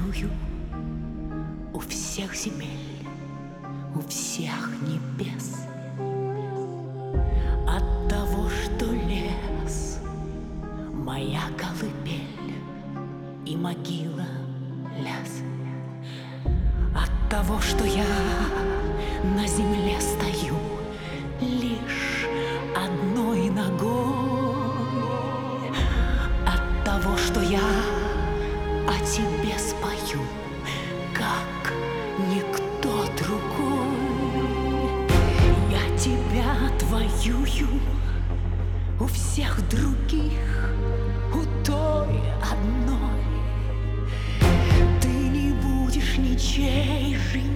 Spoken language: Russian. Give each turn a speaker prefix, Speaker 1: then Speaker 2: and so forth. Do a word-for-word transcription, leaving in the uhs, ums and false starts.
Speaker 1: воюю у всех земель, у всех небес. От того, что лес — моя колыбель и могила лес. От того, что я на земле стою лишь одной ногой. От того, что я о тебе спою, как никто другой. Я тебя отвоюю у всех других, у той одной. Ты не будешь ничьей жизни